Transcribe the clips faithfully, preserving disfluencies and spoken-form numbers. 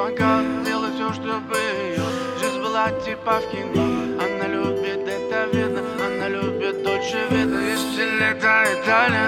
звонках, делает все, чтобы ее жизнь была типа в кино. Она любит, это видно, она любит Дольче Вита. Если лето Италия.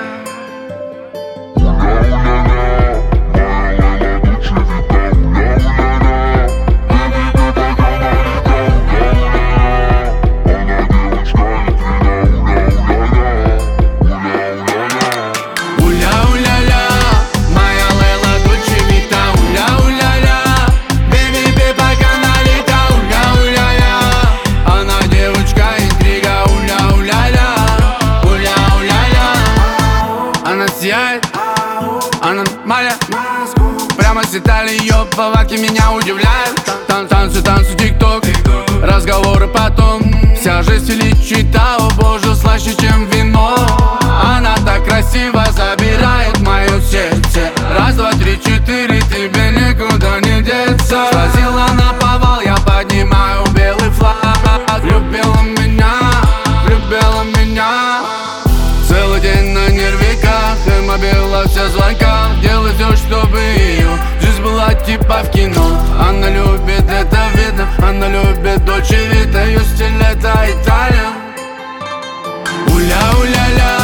Она нормальная, прямо с Италии, ее повадки меня удивляют. Тан танцы, танцы, тик-ток, разговоры потом. Вся жизнь величита, о боже, слаще, чем вино. Она так красиво забирает мое сердце. Раз, два, три, четыре, тебе никуда не деться. Сразила на повал, я поднимаю белый флаг. Любила меня, любила меня. Целый день на нервиках, и мобила все звонка. Делай все, чтобы ее жизнь была типа в кино. Она любит, это видно, она любит Дольче Вита. Ее стиль это Италия. Уля-уля-ля.